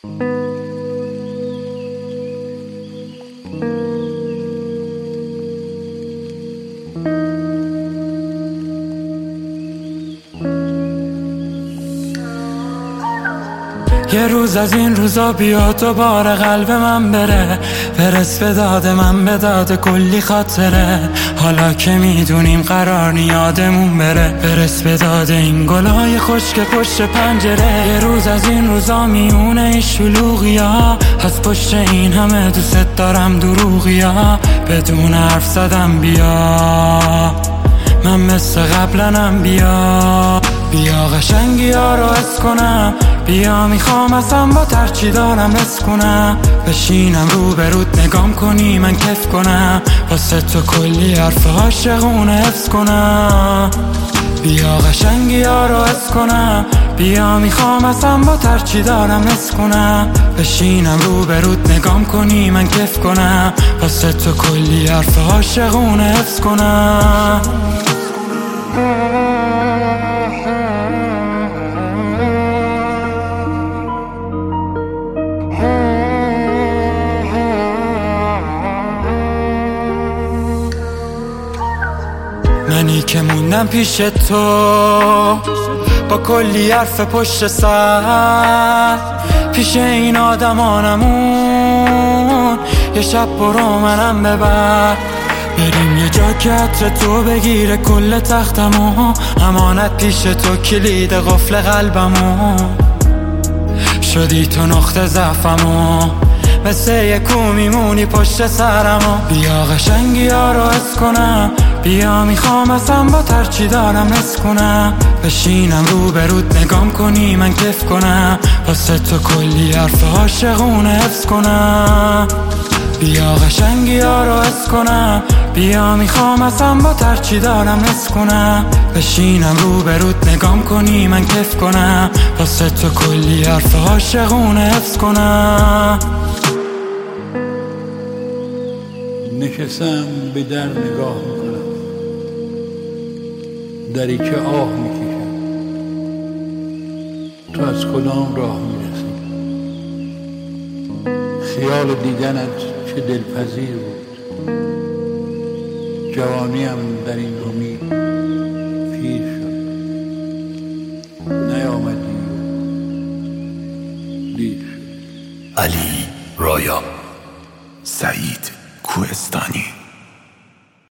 یه روز از این روزا بیاد دوباره قلب من بره، برس به داد من به داد کلی خاطره. حالا که میدونیم قرار نی یادمون بره، برس به داد این گلای خشک پشت پنجره. یه روز از این روزا میونه این شلوغیا، از پشت این همه دوست دارم دروغیا. بدون حرف زدم بیا، من مثل قبلنم بیا. بیا قشنگی ها رو حس کنم، بیا میخوام اصلا با ترچی دارم حس کنم. بشینم رو برود نگام کنی من کف کنم، واسه تو کلی حرف عاشقونه حفظ کنم. بیا قشنگی ها رو حس کنم، بیا میخوام اصلا با ترچی دارم حس کنم. بشینم رو برود نگام کنی من کف کنم، واسه تو کلی حرف عاشقونه حفظ کنم. منی که موندم پیش تو با کلی حرف پشت سر، پیش این آدمانمون یه شب برو منم ببر. بریم یه جا که عطر تو بگیره کل تختمو، امانت پیش تو کلید قفل قلبمو. شدی تو نقطه ضعفمو، مثل یه کو میمونی پشت سرمو. بیا قشنگی ها رو حس کنم، بیا میخوام اصلا با ترچی دارم حس کنم. بشینم رو برود نگام کنی من کف کنم، واسه تو کلی حرف عاشقونه حفظ کنم. بیا قشنگی ها رو حس کنم، بیا میخوام اصلا با ترچی دارم حس کنم. بشینم رو برود نگام کنی من کف کنم، واسه تو کلی حرف عاشقونه حفظ کنم. نشستم به در نگاه میکنم، دری که آه میکشم. تو از کدام راه میرسی؟ خیال دیدنت چه دلپذیر بود. جوانیم در این امید پیر شد، نیامدی دیر شد. علی رایا، سعید کوهستانی.